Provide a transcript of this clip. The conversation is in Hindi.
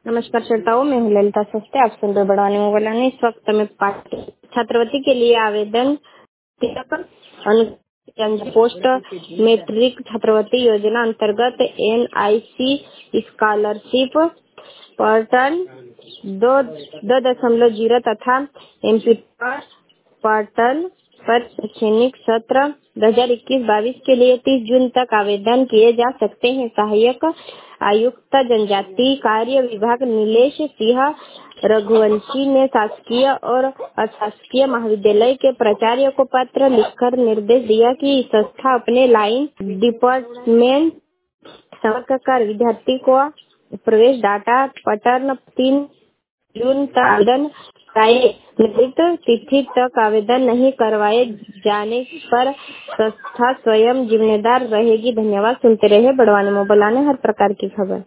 नमस्कार श्रोताओं, मैं हूँ ललिता सस्ते। आप सुन रहे बड़वानी मोबाइल। इस वक्त मैं छात्रवृत्ति के लिए आवेदन पोस्ट मैट्रिक छात्रवृत्ति योजना अंतर्गत NIC स्कॉलरशिप पोर्टल 2.0 तथा MP पोर्टल पर शैक्षणिक सत्र 2021-22 के लिए 30 जून तक आवेदन किए जा सकते हैं। सहायक आयुक्त जनजातीय कार्य विभाग नीलेश सिंह रघुवंशी ने शासकीय और अशासकीय महाविद्यालय के प्राचार्य को पत्र लिखकर निर्देश दिया कि संस्था अपने लाइन डिपार्टमेंट संपर्क कर विद्यार्थी को प्रवेश डाटा पटन 3 जून तक आवेदन निर्धारित तिथि तक आवेदन नहीं करवाए जाने पर संस्था स्वयं जिम्मेदार रहेगी। धन्यवाद। सुनते रहे बड़वानी मोबाइल, हर प्रकार की खबर।